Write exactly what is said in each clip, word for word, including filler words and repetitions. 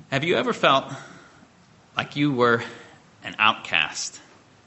Have you ever felt like you were an outcast?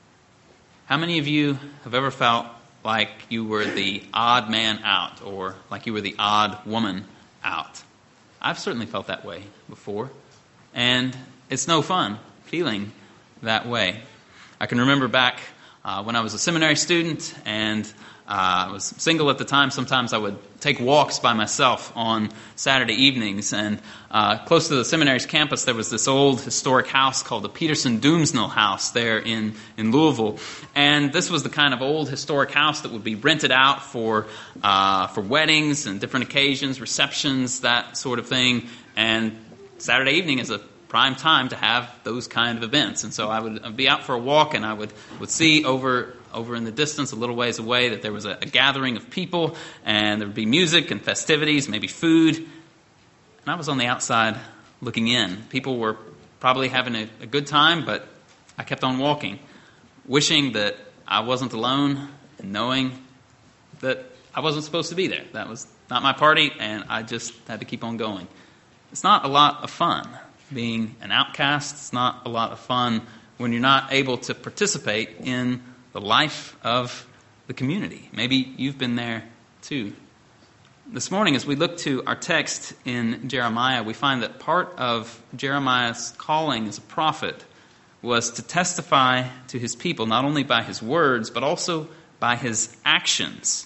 How many of you have ever felt like you were the odd man out, or like you were the odd woman out? I've certainly felt that way before, and it's no fun feeling that way. I can remember back uh, when I was a seminary student and uh, I was single at the time. Sometimes I would take walks by myself on Saturday evenings, and uh, close to the seminary's campus there was this old historic house called the Peterson Doomsnell House there in, in Louisville. And this was the kind of old historic house that would be rented out for uh, for weddings and different occasions, receptions, that sort of thing. And Saturday evening is a prime time to have those kind of events. And so I would I'd be out for a walk, and I would, would see over over in the distance, a little ways away, that there was a, a gathering of people, and there would be music and festivities, maybe food. And I was on the outside looking in. People were probably having a, a good time, but I kept on walking, wishing that I wasn't alone and knowing that I wasn't supposed to be there. That was not my party, and I just had to keep on going. It's not a lot of fun being an outcast. It's not a lot of fun when you're not able to participate in the life of the community. Maybe you've been there too. This morning, as we look to our text in Jeremiah, we find that part of Jeremiah's calling as a prophet was to testify to his people, not only by his words, but also by his actions.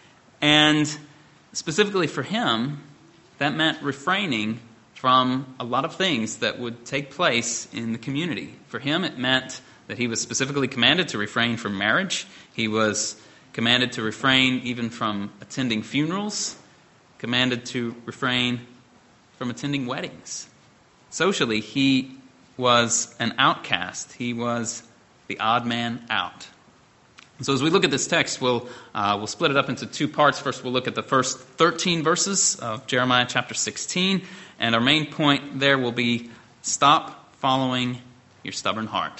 And specifically for him, that meant refraining from a lot of things that would take place in the community. For him, it meant that he was specifically commanded to refrain from marriage. He was commanded to refrain even from attending funerals, commanded to refrain from attending weddings. Socially, he was an outcast. He was the odd man out. So as we look at this text, we'll uh, we'll split it up into two parts. First, we'll look at the first thirteen verses of Jeremiah chapter sixteen, and our main point there will be, stop following your stubborn heart.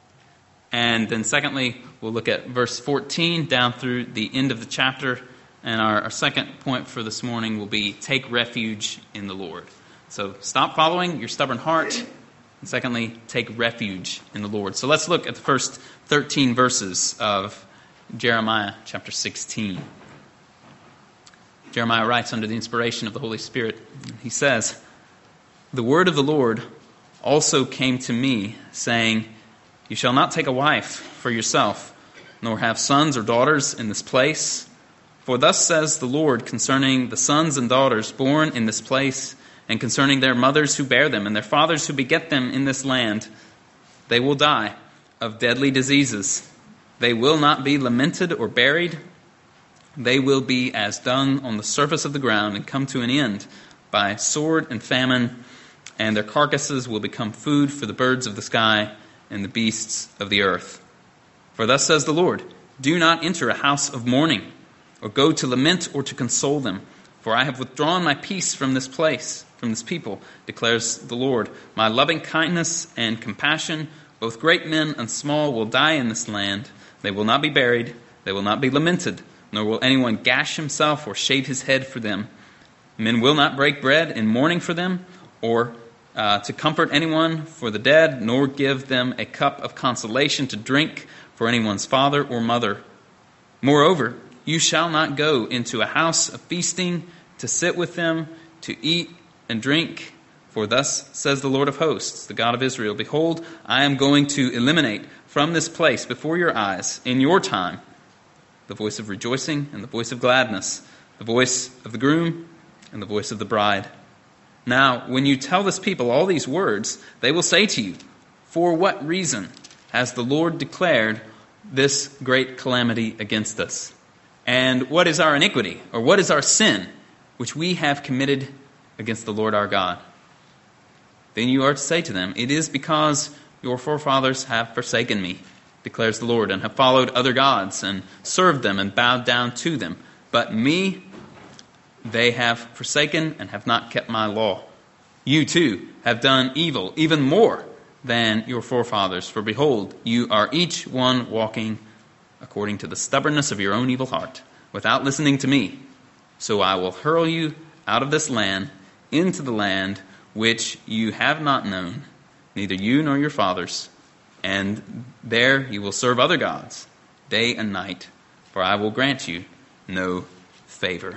And then secondly, we'll look at verse fourteen down through the end of the chapter, and our, our second point for this morning will be, take refuge in the Lord. So stop following your stubborn heart, and secondly, take refuge in the Lord. So let's look at the first thirteen verses of Jeremiah chapter sixteen. Jeremiah writes under the inspiration of the Holy Spirit. He says, "The word of the Lord also came to me, saying, you shall not take a wife for yourself, nor have sons or daughters in this place. For thus says the Lord concerning the sons and daughters born in this place, and concerning their mothers who bear them, and their fathers who beget them in this land, they will die of deadly diseases. They will not be lamented or buried. They will be as dung on the surface of the ground, and come to an end by sword and famine, and their carcasses will become food for the birds of the sky and the beasts of the earth. For thus says the Lord, do not enter a house of mourning, or go to lament or to console them. For I have withdrawn my peace from this place, from this people, declares the Lord. My loving kindness and compassion, both great men and small, will die in this land. They will not be buried, they will not be lamented, nor will anyone gash himself or shave his head for them. Men will not break bread in mourning for them, or Uh, to comfort anyone for the dead, nor give them a cup of consolation to drink for anyone's father or mother. Moreover, you shall not go into a house of feasting to sit with them, to eat and drink. For thus says the Lord of hosts, the God of Israel, behold, I am going to eliminate from this place before your eyes, in your time, the voice of rejoicing and the voice of gladness, the voice of the groom and the voice of the bride. Now, when you tell this people all these words, they will say to you, for what reason has the Lord declared this great calamity against us? And what is our iniquity, or what is our sin, which we have committed against the Lord our God? Then you are to say to them, it is because your forefathers have forsaken me, declares the Lord, and have followed other gods, and served them, and bowed down to them. But me they have forsaken and have not kept my law. You too have done evil, even more than your forefathers. For behold, you are each one walking according to the stubbornness of your own evil heart, without listening to me. So I will hurl you out of this land into the land which you have not known, neither you nor your fathers, and there you will serve other gods, day and night, for I will grant you no favor.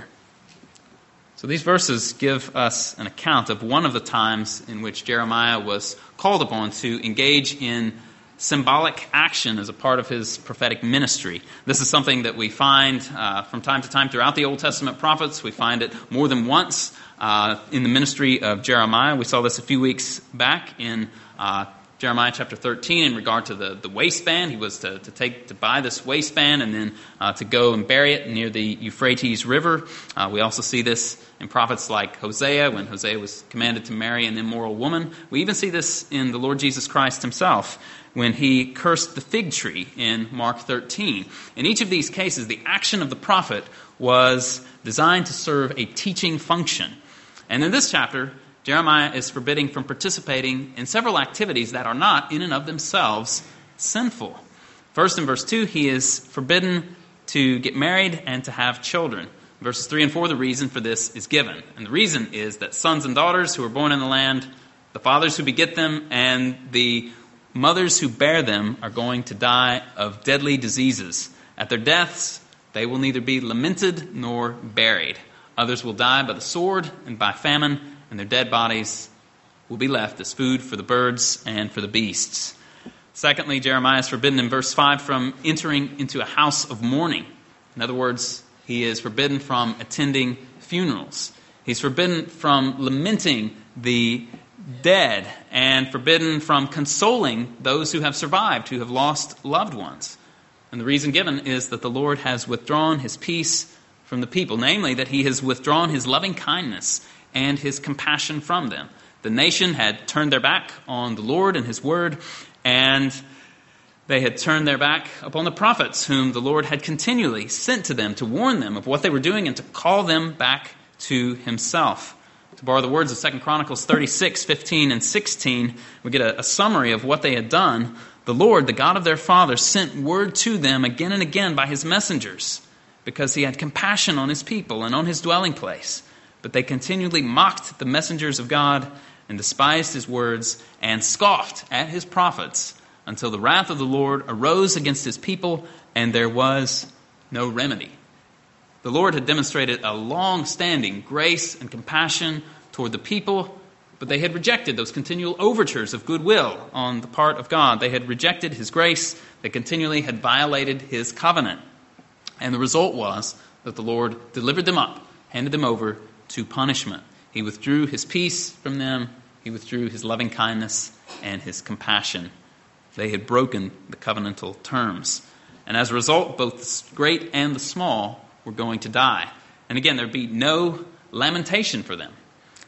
So these verses give us an account of one of the times in which Jeremiah was called upon to engage in symbolic action as a part of his prophetic ministry. This is something that we find uh, from time to time throughout the Old Testament prophets. We find it more than once uh, in the ministry of Jeremiah. We saw this a few weeks back in uh, Jeremiah chapter thirteen in regard to the, the waistband. He was to, to take to buy this waistband and then uh, to go and bury it near the Euphrates River. Uh, we also see this in prophets like Hosea, when Hosea was commanded to marry an immoral woman. We even see this in the Lord Jesus Christ himself, when he cursed the fig tree in Mark thirteen. In each of these cases, the action of the prophet was designed to serve a teaching function. And in this chapter, Jeremiah is forbidding from participating in several activities that are not, in and of themselves, sinful. First, in verse two, he is forbidden to get married and to have children. Verses three and four, the reason for this is given. And the reason is that sons and daughters who are born in the land, the fathers who beget them, and the mothers who bear them are going to die of deadly diseases. At their deaths, they will neither be lamented nor buried. Others will die by the sword and by famine, and their dead bodies will be left as food for the birds and for the beasts. Secondly, Jeremiah is forbidden in verse five from entering into a house of mourning. In other words, he is forbidden from attending funerals. He's forbidden from lamenting the dead and forbidden from consoling those who have survived, who have lost loved ones. And the reason given is that the Lord has withdrawn his peace from the people, namely that he has withdrawn his loving kindness and his compassion from them. The nation had turned their back on the Lord and his word, and they had turned their back upon the prophets whom the Lord had continually sent to them to warn them of what they were doing and to call them back to himself. To borrow the words of Second Chronicles thirty-six, fifteen, and sixteen, we get a, a summary of what they had done. The Lord, the God of their fathers, sent word to them again and again by his messengers, because he had compassion on his people and on his dwelling place. But they continually mocked the messengers of God and despised his words and scoffed at his prophets until the wrath of the Lord arose against his people and there was no remedy. The Lord had demonstrated a long-standing grace and compassion toward the people, but they had rejected those continual overtures of goodwill on the part of God. They had rejected his grace. They continually had violated his covenant. And the result was that the Lord delivered them up, handed them over to punishment. He withdrew his peace from them. He withdrew his loving kindness and his compassion. They had broken the covenantal terms. And as a result, both the great and the small were going to die. And again, there'd be no lamentation for them.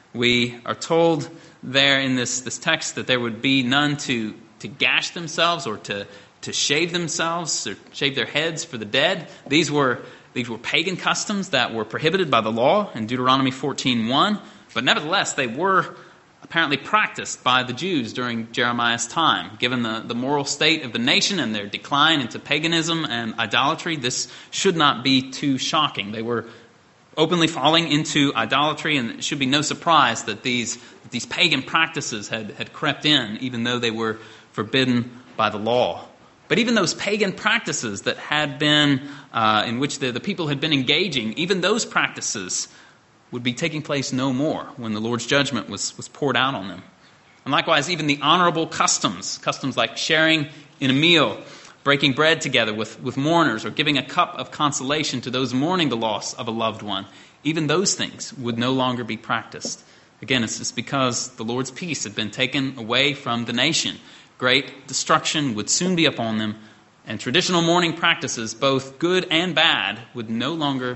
We are told there in this, this text that there would be none to, to gash themselves or to, to shave themselves or shave their heads for the dead. These were These were pagan customs that were prohibited by the law in Deuteronomy fourteen one, but nevertheless they were apparently practiced by the Jews during Jeremiah's time. Given the, the moral state of the nation and their decline into paganism and idolatry, this should not be too shocking. They were openly falling into idolatry, and it should be no surprise that these, that these pagan practices had, had crept in, even though they were forbidden by the law. But even those pagan practices that had been, uh, in which the, the people had been engaging, even those practices would be taking place no more when the Lord's judgment was, was poured out on them. And likewise, even the honorable customs, customs like sharing in a meal, breaking bread together with, with mourners, or giving a cup of consolation to those mourning the loss of a loved one, even those things would no longer be practiced. Again, it's just because the Lord's peace had been taken away from the nation. Great destruction would soon be upon them, and traditional mourning practices, both good and bad, would no longer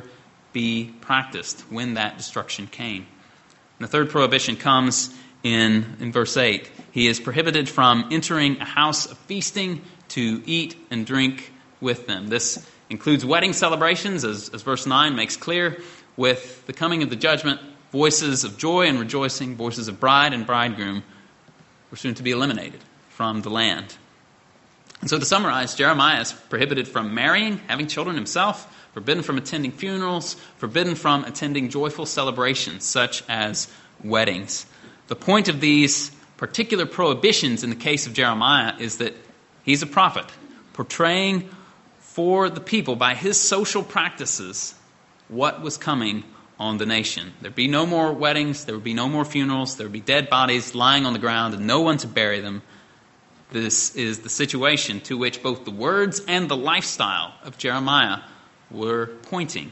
be practiced when that destruction came. And the third prohibition comes in, in verse eight. He is prohibited from entering a house of feasting to eat and drink with them. This includes wedding celebrations, as, as verse nine makes clear. With the coming of the judgment, voices of joy and rejoicing, voices of bride and bridegroom were soon to be eliminated from the land. And so to summarize, Jeremiah is prohibited from marrying, having children himself, forbidden from attending funerals, forbidden from attending joyful celebrations such as weddings. The point of these particular prohibitions in the case of Jeremiah is that he's a prophet, portraying for the people by his social practices what was coming on the nation. There'd be no more weddings, there would be no more funerals, there would be dead bodies lying on the ground and no one to bury them. This is the situation to which both the words and the lifestyle of Jeremiah were pointing.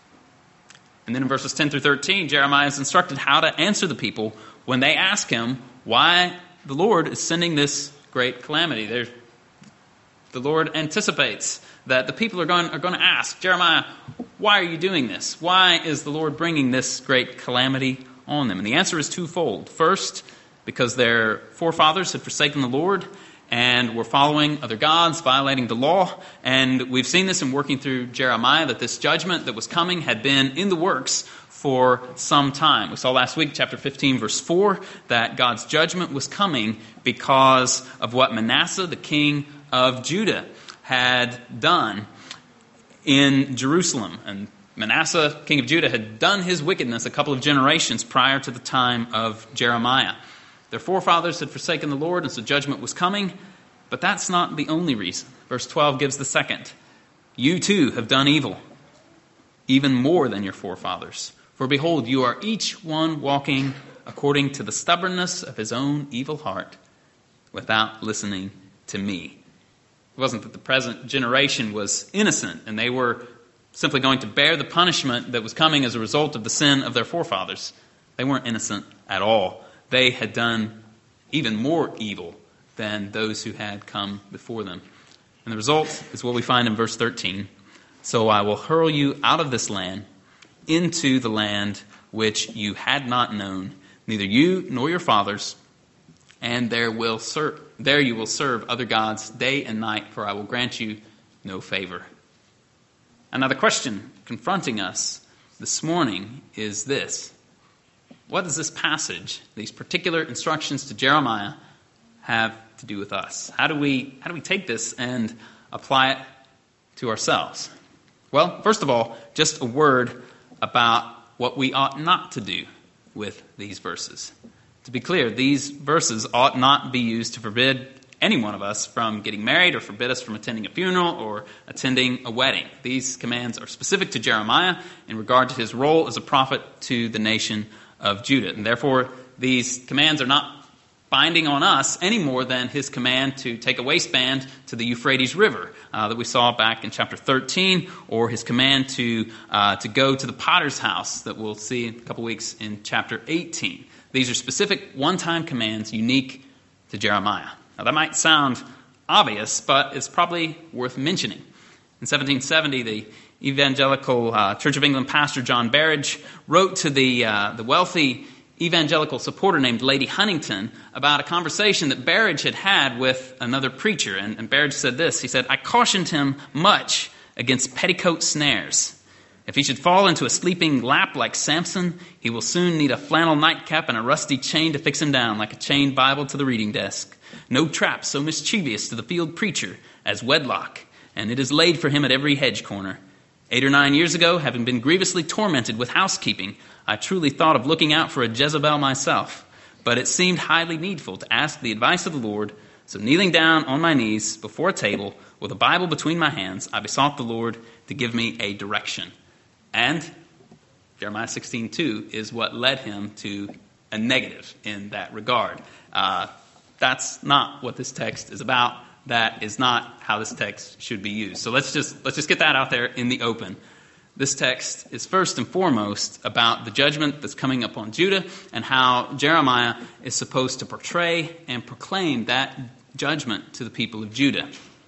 And then in verses ten through thirteen, Jeremiah is instructed how to answer the people when they ask him why the Lord is sending this great calamity. They're, the Lord anticipates that the people are going, are going to ask, Jeremiah, why are you doing this? Why is the Lord bringing this great calamity on them? And the answer is twofold. First, because their forefathers had forsaken the Lord and were following other gods, violating the law. And we've seen this in working through Jeremiah, that this judgment that was coming had been in the works for some time. We saw last week, chapter fifteen, verse four, that God's judgment was coming because of what Manasseh, the king of Judah, had done in Jerusalem. And Manasseh, king of Judah, had done his wickedness a couple of generations prior to the time of Jeremiah. Their forefathers had forsaken the Lord, and so judgment was coming. But that's not the only reason. Verse twelve gives the second. You too have done evil, even more than your forefathers. For behold, you are each one walking according to the stubbornness of his own evil heart, without listening to me. It wasn't that the present generation was innocent, and they were simply going to bear the punishment that was coming as a result of the sin of their forefathers. They weren't innocent at all. They had done even more evil than those who had come before them. And the result is what we find in verse thirteen. So I will hurl you out of this land into the land which you had not known, neither you nor your fathers, and there will ser- there you will serve other gods day and night, for I will grant you no favor. And now the question confronting us this morning is this. What does this passage, these particular instructions to Jeremiah, have to do with us? How do we how do we take this and apply it to ourselves? Well, first of all, just a word about what we ought not to do with these verses. To be clear, these verses ought not be used to forbid any one of us from getting married or forbid us from attending a funeral or attending a wedding. These commands are specific to Jeremiah in regard to his role as a prophet to the nation of Judah. And therefore, these commands are not binding on us any more than his command to take a waistband to the Euphrates River uh, that we saw back in chapter thirteen, or his command to uh, to go to the potter's house that we'll see in a couple weeks in chapter eighteen. These are specific one-time commands unique to Jeremiah. Now that might sound obvious, but it's probably worth mentioning. In seventeen seventy, the evangelical uh, Church of England pastor John Berridge wrote to the uh, the wealthy evangelical supporter named Lady Huntington about a conversation that Berridge had had with another preacher. And, and Berridge said this. He said, I cautioned him much against petticoat snares. If he should fall into a sleeping lap like Samson, he will soon need a flannel nightcap and a rusty chain to fix him down, like a chained Bible to the reading desk. No trap so mischievous to the field preacher as wedlock, and it is laid for him at every hedge corner. Eight or nine years ago, having been grievously tormented with housekeeping, I truly thought of looking out for a Jezebel myself, but it seemed highly needful to ask the advice of the Lord. So kneeling down on my knees before a table with a Bible between my hands, I besought the Lord to give me a direction. And Jeremiah sixteen two is what led him to a negative in that regard. Uh, that's not what this text is about. That is not how this text should be used. So let's just let's just get that out there in the open. This text is first and foremost about the judgment that's coming upon Judah and how Jeremiah is supposed to portray and proclaim that judgment to the people of Judah.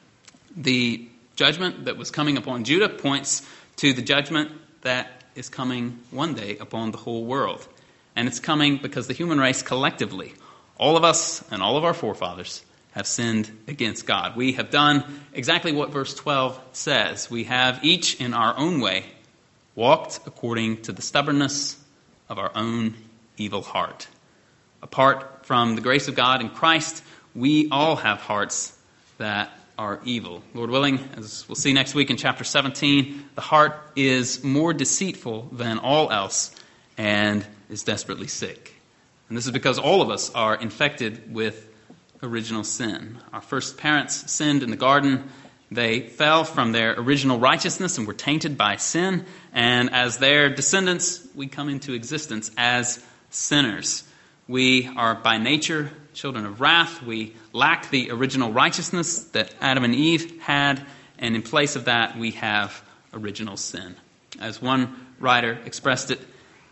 The judgment that was coming upon Judah points to the judgment that is coming one day upon the whole world. And it's coming because the human race collectively, all of us and all of our forefathers, have sinned against God. We have done exactly what verse twelve says. We have each in our own way walked according to the stubbornness of our own evil heart. Apart from the grace of God in Christ, we all have hearts that are evil. Lord willing, as we'll see next week in chapter seventeen, the heart is more deceitful than all else and is desperately sick. And this is because all of us are infected with original sin. Our first parents sinned in the garden. They fell from their original righteousness and were tainted by sin. And as their descendants, we come into existence as sinners. We are by nature children of wrath. We lack the original righteousness that Adam and Eve had. And in place of that, we have original sin. As one writer expressed it,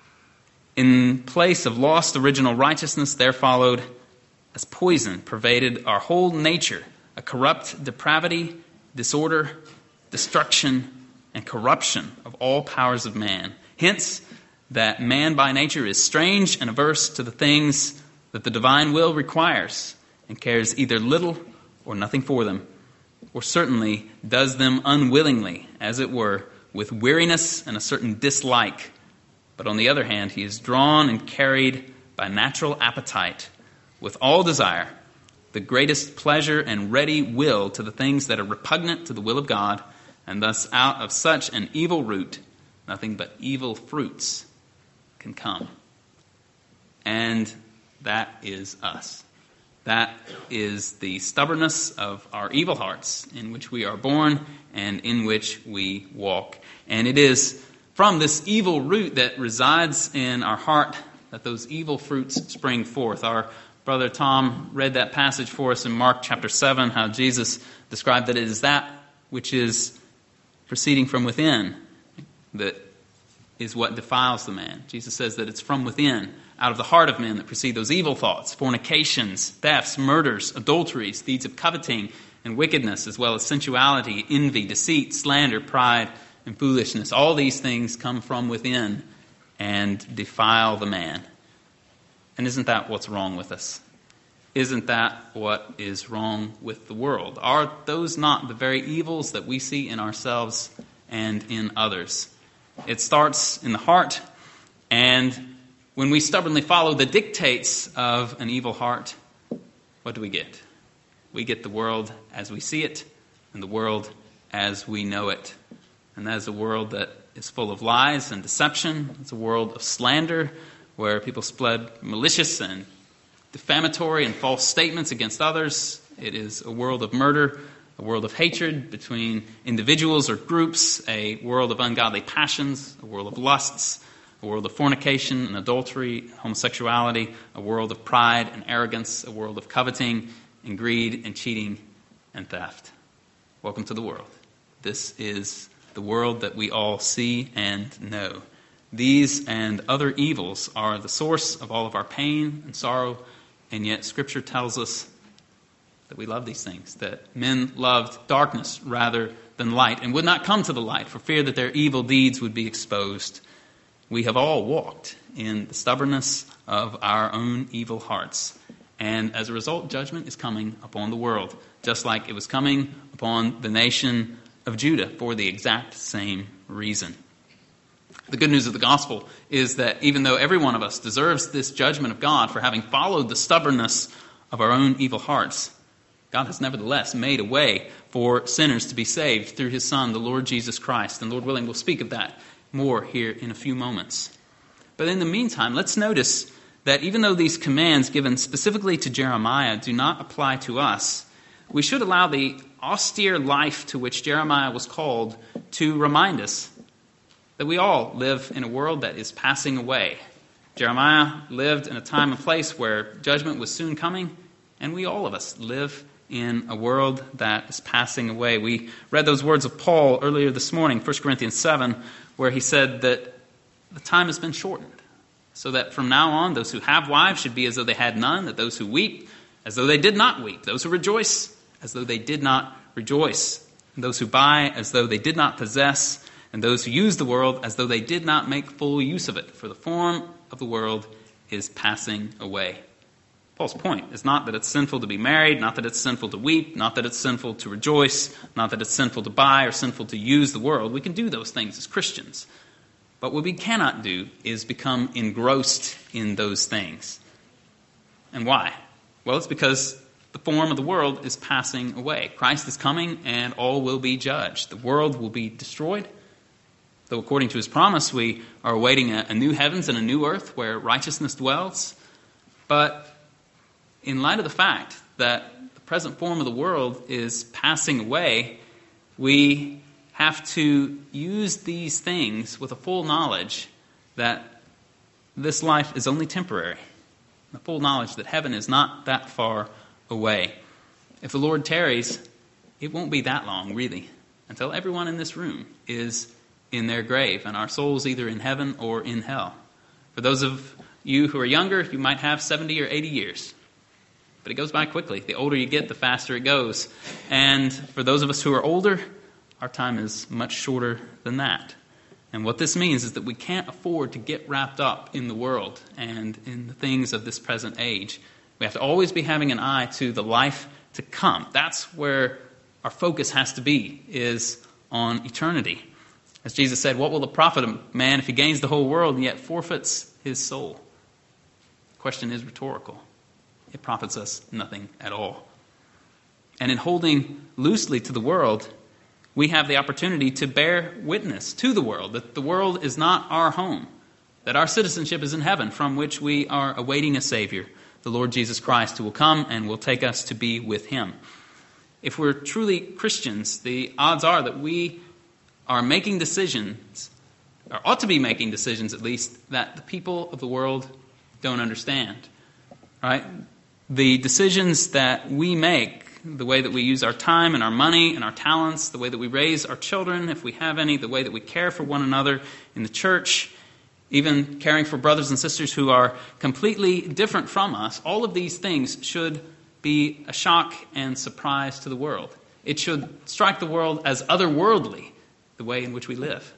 in place of lost original righteousness, there followed, as poison pervaded our whole nature, a corrupt depravity, disorder, destruction, and corruption of all powers of man. Hence, that man by nature is strange and averse to the things that the divine will requires, and cares either little or nothing for them, or certainly does them unwillingly, as it were, with weariness and a certain dislike. But on the other hand, he is drawn and carried by natural appetite, with all desire, the greatest pleasure and ready will to the things that are repugnant to the will of God, and thus out of such an evil root, nothing but evil fruits can come. And that is us. That is the stubbornness of our evil hearts, in which we are born and in which we walk. And it is from this evil root that resides in our heart that those evil fruits spring forth. Our brother Tom read that passage for us in Mark chapter seven, how Jesus described that it is that which is proceeding from within that is what defiles the man. Jesus says that it's from within, out of the heart of men, that proceed those evil thoughts, fornications, thefts, murders, adulteries, deeds of coveting and wickedness, as well as sensuality, envy, deceit, slander, pride, and foolishness. All these things come from within and defile the man. And isn't that what's wrong with us? Isn't that what is wrong with the world? Are those not the very evils that we see in ourselves and in others? It starts in the heart, and when we stubbornly follow the dictates of an evil heart, what do we get? We get the world as we see it, and the world as we know it. And that is a world that is full of lies and deception. It's a world of slander, where people spread malicious and defamatory and false statements against others. It is a world of murder, a world of hatred between individuals or groups, a world of ungodly passions, a world of lusts, a world of fornication and adultery, homosexuality, a world of pride and arrogance, a world of coveting and greed and cheating and theft. Welcome to the world. This is the world that we all see and know. These and other evils are the source of all of our pain and sorrow, and yet Scripture tells us that we love these things, that men loved darkness rather than light, and would not come to the light for fear that their evil deeds would be exposed. We have all walked in the stubbornness of our own evil hearts, and as a result, judgment is coming upon the world, just like it was coming upon the nation of Judah for the exact same reason. The good news of the gospel is that even though every one of us deserves this judgment of God for having followed the stubbornness of our own evil hearts, God has nevertheless made a way for sinners to be saved through his Son, the Lord Jesus Christ. And Lord willing, we'll speak of that more here in a few moments. But in the meantime, let's notice that even though these commands given specifically to Jeremiah do not apply to us, we should allow the austere life to which Jeremiah was called to remind us that we all live in a world that is passing away. Jeremiah lived in a time and place where judgment was soon coming, and we all of us live in a world that is passing away. We read those words of Paul earlier this morning, First Corinthians seven, where he said that the time has been shortened, so that from now on those who have wives should be as though they had none, that those who weep as though they did not weep, those who rejoice as though they did not rejoice, and those who buy as though they did not possess, and those who use the world as though they did not make full use of it, for the form of the world is passing away. Paul's point is not that it's sinful to be married, not that it's sinful to weep, not that it's sinful to rejoice, not that it's sinful to buy or sinful to use the world. We can do those things as Christians. But what we cannot do is become engrossed in those things. And why? Well, it's because the form of the world is passing away. Christ is coming and all will be judged. The world will be destroyed. Though according to his promise, we are awaiting a, a new heavens and a new earth where righteousness dwells. But in light of the fact that the present form of the world is passing away, we have to use these things with a full knowledge that this life is only temporary. The full knowledge that heaven is not that far away. If the Lord tarries, it won't be that long, really, until everyone in this room is in their grave and our souls either in heaven or in hell. For those of you who are younger, you might have seventy or eighty years. But it goes by quickly. The older you get, the faster it goes. And for those of us who are older, our time is much shorter than that. And what this means is that we can't afford to get wrapped up in the world and in the things of this present age. We have to always be having an eye to the life to come. That's where our focus has to be, is on eternity. As Jesus said, what will it profit a man if he gains the whole world and yet forfeits his soul? The question is rhetorical. It profits us nothing at all. And in holding loosely to the world, we have the opportunity to bear witness to the world that the world is not our home, that our citizenship is in heaven, from which we are awaiting a Savior, the Lord Jesus Christ, who will come and will take us to be with him. If we're truly Christians, the odds are that we are making decisions, or ought to be making decisions at least, that the people of the world don't understand. Right? The decisions that we make, the way that we use our time and our money and our talents, the way that we raise our children, if we have any, the way that we care for one another in the church, even caring for brothers and sisters who are completely different from us, all of these things should be a shock and surprise to the world. It should strike the world as otherworldly, the way in which we live.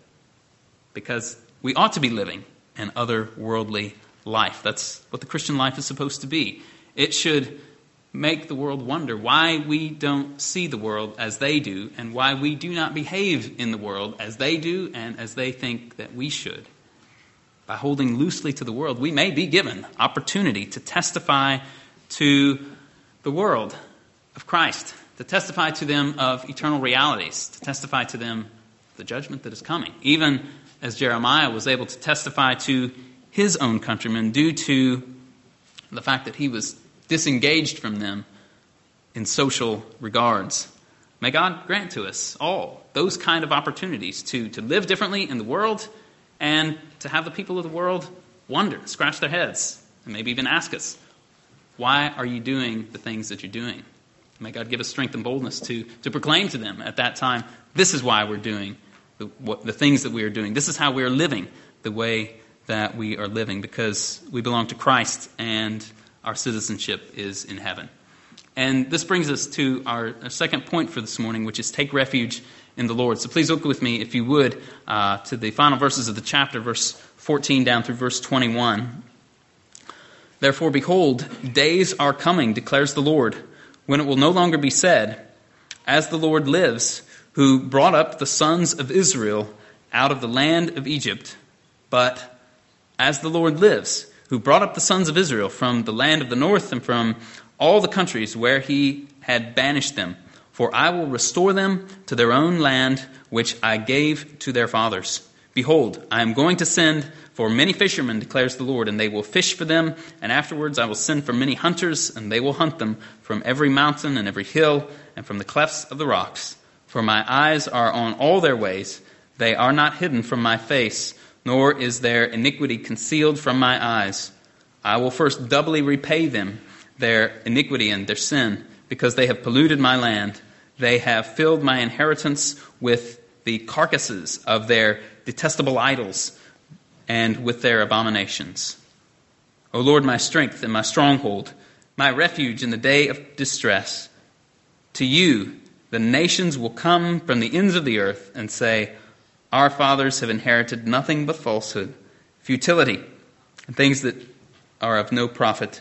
Because we ought to be living an otherworldly life. That's what the Christian life is supposed to be. It should make the world wonder why we don't see the world as they do, and why we do not behave in the world as they do and as they think that we should. By holding loosely to the world, we may be given opportunity to testify to the world of Christ, to testify to them of eternal realities, to testify to them of the judgment that is coming, even as Jeremiah was able to testify to his own countrymen due to the fact that he was disengaged from them in social regards. May God grant to us all those kind of opportunities to, to live differently in the world and to have the people of the world wonder, scratch their heads, and maybe even ask us, why are you doing the things that you're doing? May God give us strength and boldness to, to proclaim to them at that time, this is why we're doing the, what, the things that we are doing. This is how we are living the way that we are living, because we belong to Christ and our citizenship is in heaven. And this brings us to our, our second point for this morning, which is take refuge in the Lord. So please look with me, if you would, uh, to the final verses of the chapter, verse fourteen down through verse twenty-one. Therefore, behold, days are coming, declares the Lord, when it will no longer be said, as the Lord lives, who brought up the sons of Israel out of the land of Egypt, but as the Lord lives, who brought up the sons of Israel from the land of the north and from all the countries where he had banished them. For I will restore them to their own land, which I gave to their fathers. Behold, I am going to send for many fishermen, declares the Lord, and they will fish for them. And afterwards I will send for many hunters, and they will hunt them from every mountain and every hill and from the clefts of the rocks. For my eyes are on all their ways. They are not hidden from my face, nor is their iniquity concealed from my eyes. I will first doubly repay them their iniquity and their sin, because they have polluted my land. They have filled my inheritance with the carcasses of their detestable idols and with their abominations. O Lord, my strength and my stronghold, my refuge in the day of distress. To you the nations will come from the ends of the earth and say, our fathers have inherited nothing but falsehood, futility, and things that are of no profit.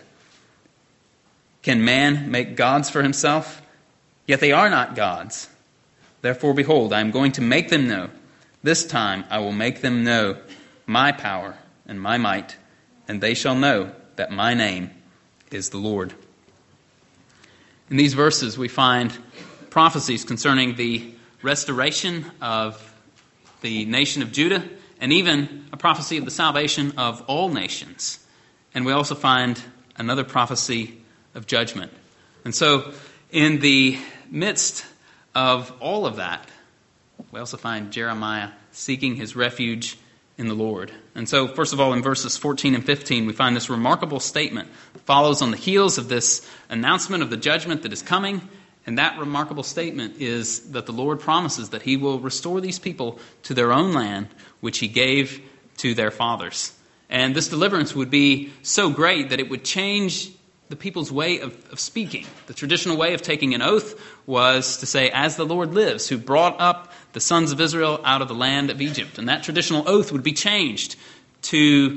Can man make gods for himself? Yet they are not gods. Therefore, behold, I am going to make them know. This time I will make them know my power and my might, and they shall know that my name is the Lord. In these verses we find prophecies concerning the restoration of the nation of Judah, and even a prophecy of the salvation of all nations. And we also find another prophecy of judgment. And so in the midst of all of that, we also find Jeremiah seeking his refuge in the Lord. And so, first of all, in verses fourteen and fifteen, we find this remarkable statement that follows on the heels of this announcement of the judgment that is coming. And that remarkable statement is that the Lord promises that he will restore these people to their own land, which he gave to their fathers. And this deliverance would be so great that it would change the people's way of, of speaking. The traditional way of taking an oath was to say, "As the Lord lives, who brought up the sons of Israel out of the land of Egypt." And that traditional oath would be changed to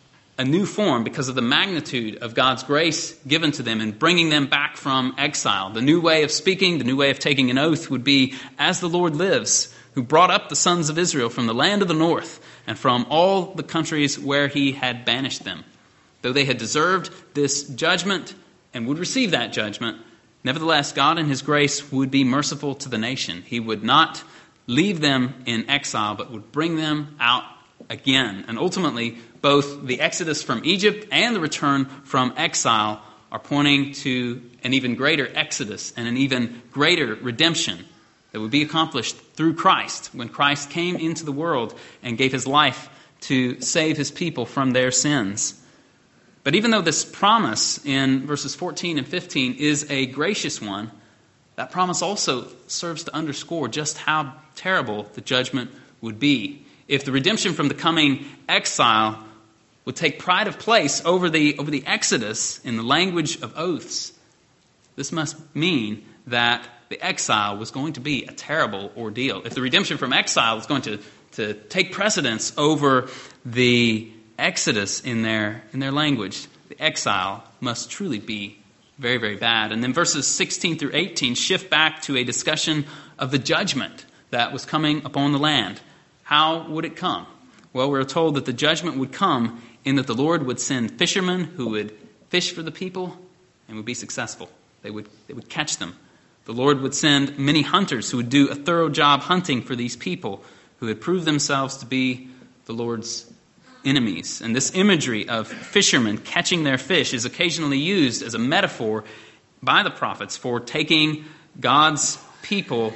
a new form because of the magnitude of God's grace given to them in bringing them back from exile. The new way of speaking, the new way of taking an oath would be, "As the Lord lives, who brought up the sons of Israel from the land of the north and from all the countries where he had banished them." Though they had deserved this judgment and would receive that judgment, nevertheless, God in his grace would be merciful to the nation. He would not leave them in exile, but would bring them out again. And ultimately, both the exodus from Egypt and the return from exile are pointing to an even greater exodus and an even greater redemption that would be accomplished through Christ when Christ came into the world and gave his life to save his people from their sins. But even though this promise in verses fourteen and fifteen is a gracious one, that promise also serves to underscore just how terrible the judgment would be. If the redemption from the coming exile would take pride of place over the, over the exodus in the language of oaths, this must mean that the exile was going to be a terrible ordeal. If the redemption from exile is going to, to take precedence over the exodus in their in their language, the exile must truly be very, very bad. And then verses sixteen through eighteen shift back to a discussion of the judgment that was coming upon the land. How would it come? Well, we're told that the judgment would come in that the Lord would send fishermen who would fish for the people and would be successful. They would they would catch them. The Lord would send many hunters who would do a thorough job hunting for these people who had proved themselves to be the Lord's enemies. And this imagery of fishermen catching their fish is occasionally used as a metaphor by the prophets for taking God's people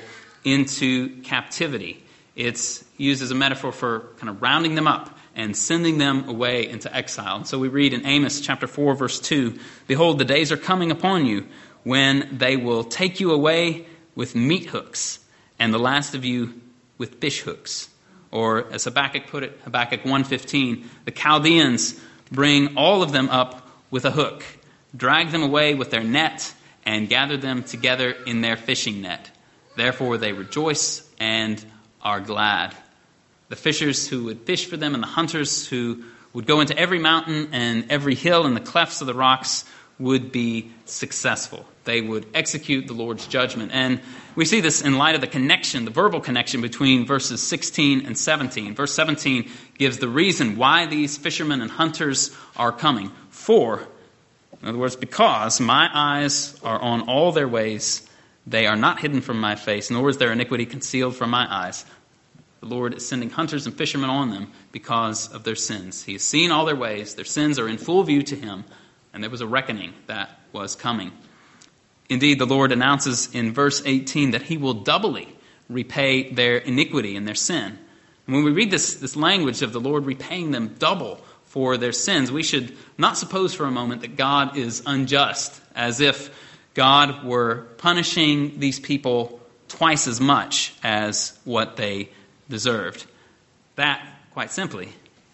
into captivity. It's used as a metaphor for kind of rounding them up and sending them away into exile. And so we read in Amos chapter four, verse two, "Behold, the days are coming upon you when they will take you away with meat hooks, and the last of you with fish hooks." Or as Habakkuk put it, Habakkuk one fifteen, "The Chaldeans bring all of them up with a hook, drag them away with their net, and gather them together in their fishing net. Therefore they rejoice and are glad." The fishers who would fish for them and the hunters who would go into every mountain and every hill and the clefts of the rocks would be successful. They would execute the Lord's judgment. And we see this in light of the connection, the verbal connection between verses sixteen and seventeen. Verse seventeen gives the reason why these fishermen and hunters are coming. "For," in other words, "because my eyes are on all their ways, they are not hidden from my face, nor is their iniquity concealed from my eyes." The Lord is sending hunters and fishermen on them because of their sins. He has seen all their ways. Their sins are in full view to him, and there was a reckoning that was coming. Indeed, the Lord announces in verse eighteen that he will doubly repay their iniquity and their sin. And when we read this, this language of the Lord repaying them double for their sins, we should not suppose for a moment that God is unjust, as if God were punishing these people twice as much as what they deserved. That, quite simply,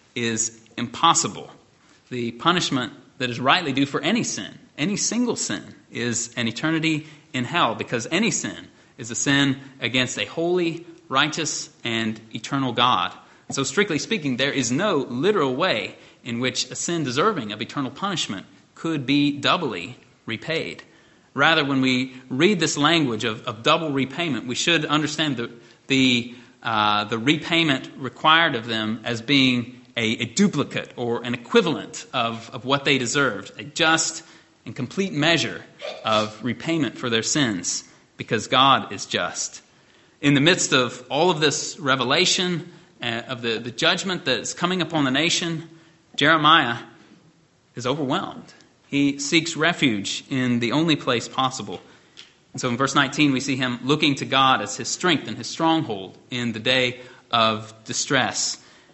is impossible. The punishment that is rightly due for any sin, any single sin, is an eternity in hell, because any sin is a sin against a holy, righteous, and eternal God. So strictly speaking, there is no literal way in which a sin deserving of eternal punishment could be doubly repaid. Rather, when we read this language of, of double repayment, we should understand the the, uh, the repayment required of them as being a, a duplicate or an equivalent of, of what they deserved, a just and complete measure of repayment for their sins, because God is just. In the midst of all of this revelation, uh, of the, the judgment that's coming upon the nation, Jeremiah is overwhelmed. He seeks refuge in the only place possible. And so in verse nineteen, we see him looking to God as his strength and his stronghold in the day of distress.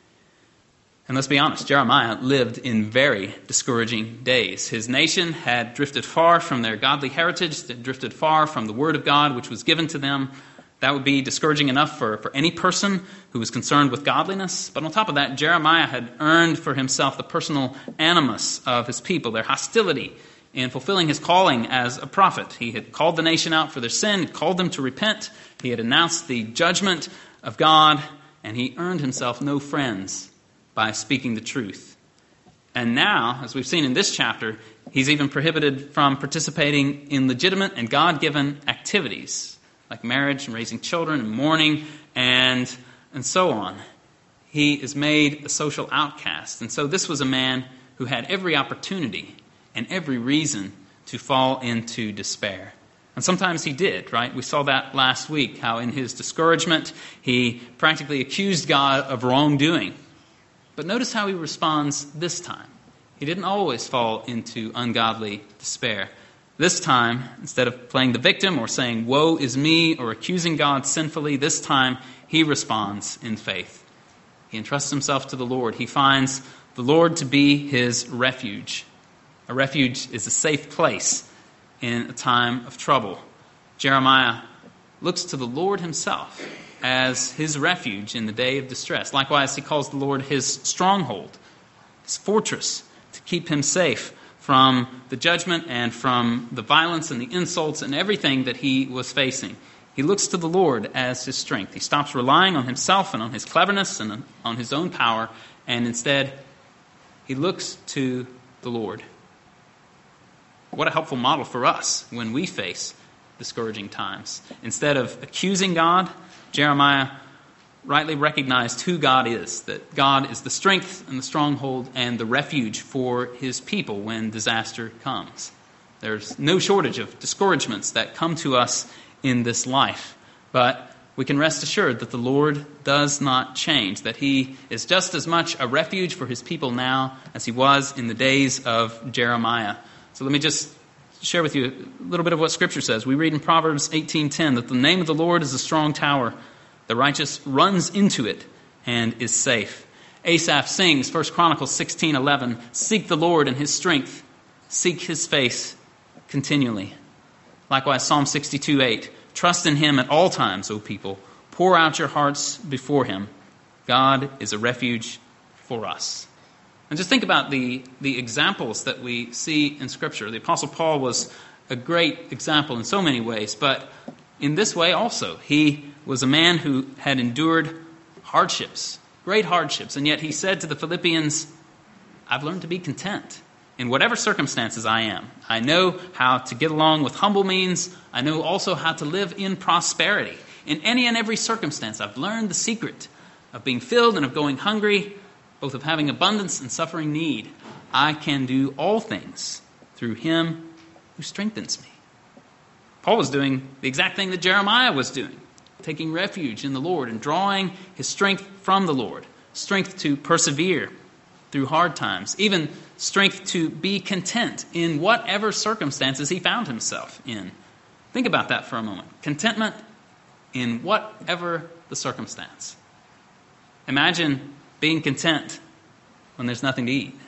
And let's be honest, Jeremiah lived in very discouraging days. His nation had drifted far from their godly heritage, they drifted far from the word of God which was given to them. That would be discouraging enough for, for any person who was concerned with godliness. But on top of that, Jeremiah had earned for himself the personal animus of his people, their hostility in fulfilling his calling as a prophet. He had called the nation out for their sin, called them to repent. He had announced the judgment of God, and he earned himself no friends by speaking the truth. And now, as we've seen in this chapter, he's even prohibited from participating in legitimate and God-given activities, like marriage and raising children and mourning and, and so on. He is made a social outcast. And so this was a man who had every opportunity and every reason to fall into despair. And sometimes he did, right? We saw that last week, how in his discouragement, he practically accused God of wrongdoing. But notice how he responds this time. He didn't always fall into ungodly despair. This time, instead of playing the victim or saying, "Woe is me," or accusing God sinfully, this time he responds in faith. He entrusts himself to the Lord. He finds the Lord to be his refuge. A refuge is a safe place in a time of trouble. Jeremiah looks to the Lord himself as his refuge in the day of distress. Likewise, he calls the Lord his stronghold, his fortress, to keep him safe from the judgment and from the violence and the insults and everything that he was facing. He looks to the Lord as his strength. He stops relying on himself and on his cleverness and on his own power, and instead he looks to the Lord. What a helpful model for us when we face discouraging times. Instead of accusing God, Jeremiah rightly recognized who God is, that God is the strength and the stronghold and the refuge for his people when disaster comes. There's no shortage of discouragements that come to us in this life, but we can rest assured that the Lord does not change, that he is just as much a refuge for his people now as he was in the days of Jeremiah. So let me just share with you a little bit of what Scripture says. We read in Proverbs eighteen ten that the name of the Lord is a strong tower. The righteous runs into it and is safe. Asaph sings, First Chronicles sixteen eleven, "Seek the Lord and his strength. Seek his face continually." Likewise, Psalm sixty-two eight, "Trust in him at all times, O people. Pour out your hearts before him. God is a refuge for us." And just think about the, the examples that we see in Scripture. The Apostle Paul was a great example in so many ways, but in this way also. He was a man who had endured hardships, great hardships, and yet he said to the Philippians, "I've learned to be content in whatever circumstances I am. I know how to get along with humble means. I know also how to live in prosperity. In any and every circumstance, I've learned the secret of being filled and of going hungry, both of having abundance and suffering need. I can do all things through him who strengthens me." Paul was doing the exact thing that Jeremiah was doing, taking refuge in the Lord and drawing his strength from the Lord, strength to persevere through hard times, even strength to be content in whatever circumstances he found himself in. Think about that for a moment. Contentment in whatever the circumstance. Imagine being content when there's nothing to eat.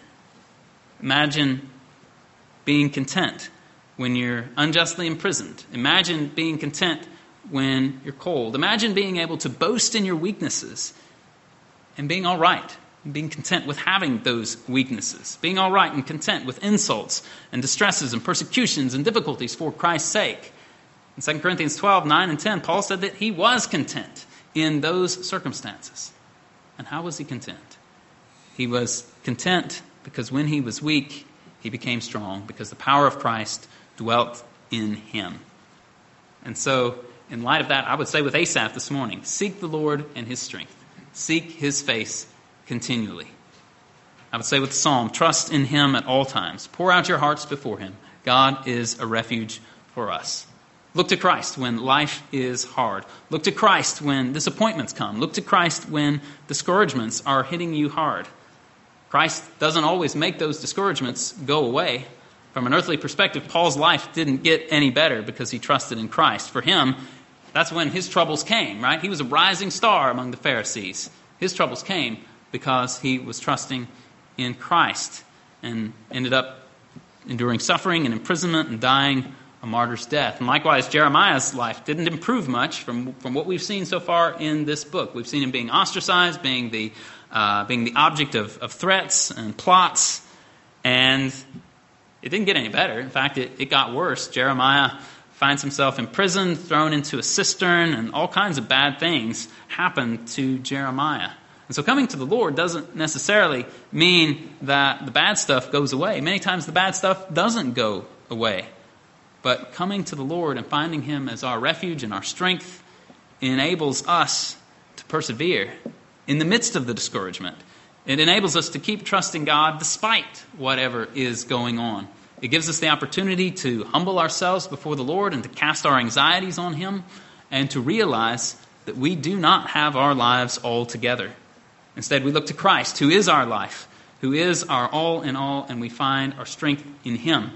Imagine being content when you're unjustly imprisoned. Imagine being content when you're cold. Imagine being able to boast in your weaknesses and being all right, and being content with having those weaknesses, being all right and content with insults and distresses and persecutions and difficulties for Christ's sake. In Second Corinthians twelve, nine and ten, Paul said that he was content in those circumstances. And how was he content? He was content because when he was weak, he became strong, because the power of Christ dwelt in him. And so, in light of that, I would say with Asaph this morning, seek the Lord and his strength. Seek his face continually. I would say with the Psalm, trust in him at all times. Pour out your hearts before him. God is a refuge for us. Look to Christ when life is hard. Look to Christ when disappointments come. Look to Christ when discouragements are hitting you hard. Christ doesn't always make those discouragements go away. From an earthly perspective, Paul's life didn't get any better because he trusted in Christ. For him, that's when his troubles came, right? He was a rising star among the Pharisees. His troubles came because he was trusting in Christ and ended up enduring suffering and imprisonment and dying a martyr's death. And likewise, Jeremiah's life didn't improve much from, from what we've seen so far in this book. We've seen him being ostracized, being the uh, being the object of, of threats and plots, and it didn't get any better. In fact, it, it got worse. Jeremiah finds himself imprisoned, thrown into a cistern, and all kinds of bad things happen to Jeremiah. And so coming to the Lord doesn't necessarily mean that the bad stuff goes away. Many times the bad stuff doesn't go away. But coming to the Lord and finding Him as our refuge and our strength enables us to persevere in the midst of the discouragement. It enables us to keep trusting God despite whatever is going on. It gives us the opportunity to humble ourselves before the Lord and to cast our anxieties on Him and to realize that we do not have our lives all together. Instead, we look to Christ, who is our life, who is our all in all, and we find our strength in Him.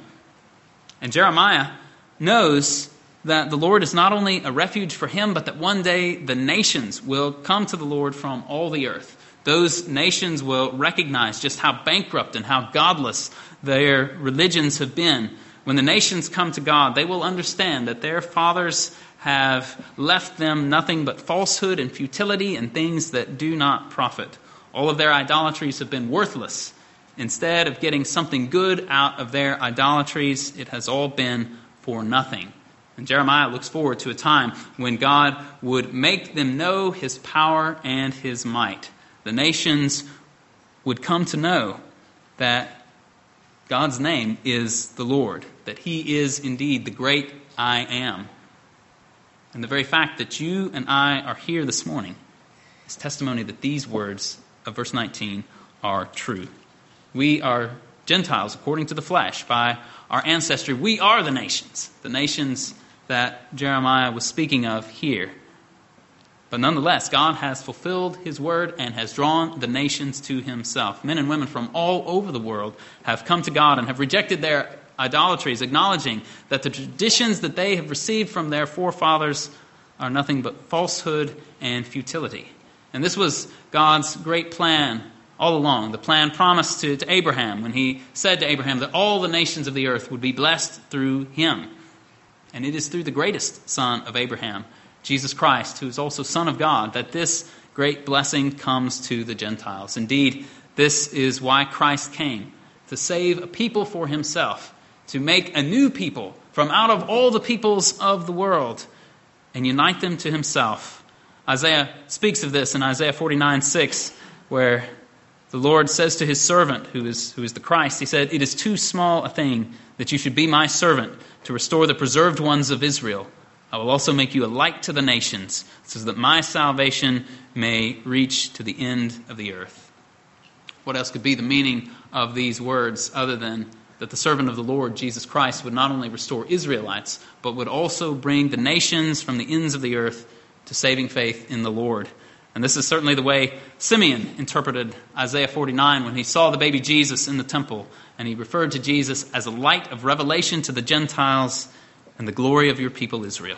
And Jeremiah knows that the Lord is not only a refuge for him, but that one day the nations will come to the Lord from all the earth. Those nations will recognize just how bankrupt and how godless their religions have been. When the nations come to God, they will understand that their fathers have left them nothing but falsehood and futility and things that do not profit. All of their idolatries have been worthless. Instead of getting something good out of their idolatries, it has all been for nothing. And Jeremiah looks forward to a time when God would make them know His power and His might. The nations would come to know that God's name is the Lord, that He is indeed the great I am. And the very fact that you and I are here this morning is testimony that these words of verse nineteen are true. We are Gentiles according to the flesh. By our ancestry, we are the nations, the nations that Jeremiah was speaking of here. But nonetheless, God has fulfilled His word and has drawn the nations to Himself. Men and women from all over the world have come to God and have rejected their idolatries, acknowledging that the traditions that they have received from their forefathers are nothing but falsehood and futility. And this was God's great plan all along, the plan promised to, to Abraham when He said to Abraham that all the nations of the earth would be blessed through him. And it is through the greatest son of Abraham, Jesus Christ, who is also Son of God, that this great blessing comes to the Gentiles. Indeed, this is why Christ came, to save a people for Himself, to make a new people from out of all the peoples of the world and unite them to Himself. Isaiah speaks of this in Isaiah forty-nine six, where the Lord says to His servant, who is, who is the Christ, He said, "It is too small a thing that you should be my servant to restore the preserved ones of Israel. I will also make you a light to the nations, so that my salvation may reach to the end of the earth." What else could be the meaning of these words other than that the servant of the Lord, Jesus Christ, would not only restore Israelites, but would also bring the nations from the ends of the earth to saving faith in the Lord? And this is certainly the way Simeon interpreted Isaiah forty-nine when he saw the baby Jesus in the temple, and he referred to Jesus as a light of revelation to the Gentiles and the glory of your people Israel.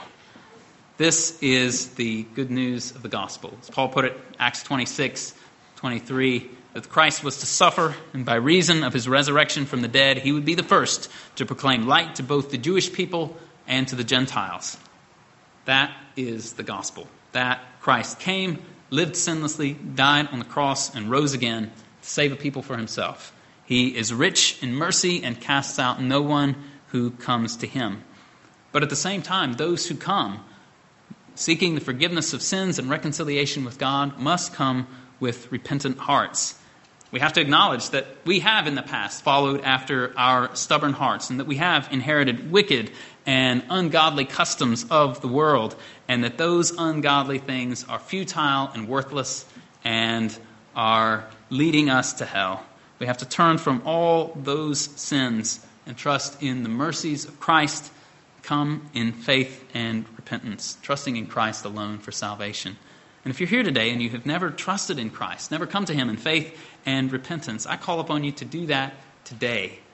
This is the good news of the gospel. As Paul put it, Acts twenty-six twenty-three, that Christ was to suffer, and by reason of His resurrection from the dead, He would be the first to proclaim light to both the Jewish people and to the Gentiles. That is the gospel. That Christ came, lived sinlessly, died on the cross, and rose again to save a people for Himself. He is rich in mercy and casts out no one who comes to Him. But at the same time, those who come seeking the forgiveness of sins and reconciliation with God must come with repentant hearts. We have to acknowledge that we have in the past followed after our stubborn hearts, and that we have inherited wicked and ungodly customs of the world, and that those ungodly things are futile and worthless and are leading us to hell. We have to turn from all those sins and trust in the mercies of Christ, come in faith and repentance, trusting in Christ alone for salvation. And if you're here today and you have never trusted in Christ, never come to Him in faith and repentance, I call upon you to do that today.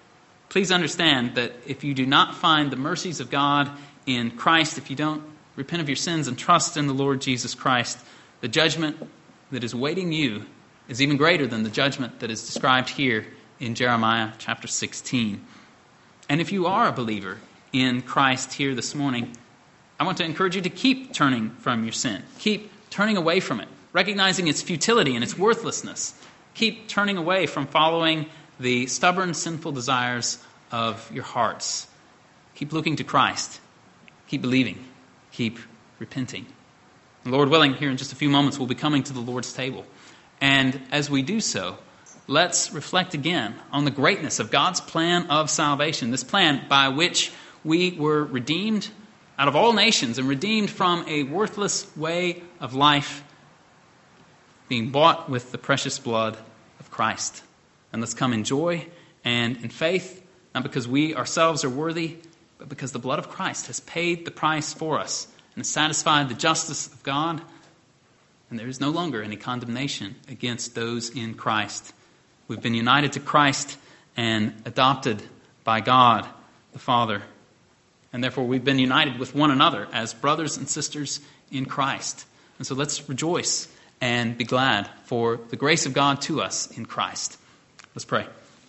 please understand that if you do not find the mercies of God in Christ, if you don't repent of your sins and trust in the Lord Jesus Christ, the judgment that is awaiting you is even greater than the judgment that is described here in Jeremiah chapter sixteen. And if you are a believer in Christ here this morning, I want to encourage you to keep turning from your sin. Keep turning away from it, recognizing its futility and its worthlessness. Keep turning away from following the stubborn, sinful desires of your hearts. Keep looking to Christ. Keep believing. Keep repenting. And Lord willing, here in just a few moments, we'll be coming to the Lord's table. And as we do so, let's reflect again on the greatness of God's plan of salvation, this plan by which we were redeemed out of all nations and redeemed from a worthless way of life, being bought with the precious blood of Christ. And let's come in joy and in faith, not because we ourselves are worthy, but because the blood of Christ has paid the price for us and has satisfied the justice of God. And there is no longer any condemnation against those in Christ. We've been united to Christ and adopted by God the Father. And therefore we've been united with one another as brothers and sisters in Christ. And so let's rejoice and be glad for the grace of God to us in Christ. Let's pray.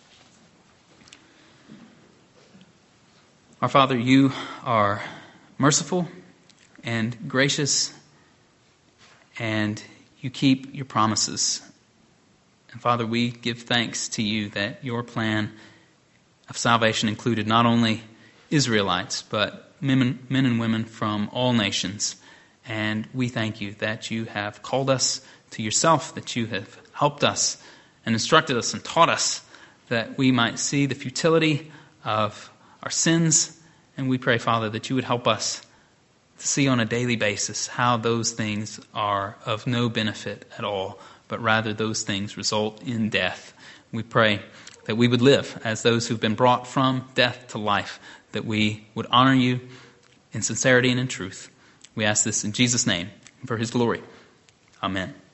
Our Father, you are merciful and gracious, and you keep your promises. And Father, we give thanks to you that your plan of salvation included not only Israelites, but men, men and women from all nations. And we thank you that you have called us to yourself, that you have helped us and instructed us and taught us that we might see the futility of our sins. And we pray, Father, that you would help us to see on a daily basis how those things are of no benefit at all, but rather those things result in death. We pray that we would live as those who've been brought from death to life, that we would honor you in sincerity and in truth. We ask this in Jesus' name and for his glory. Amen.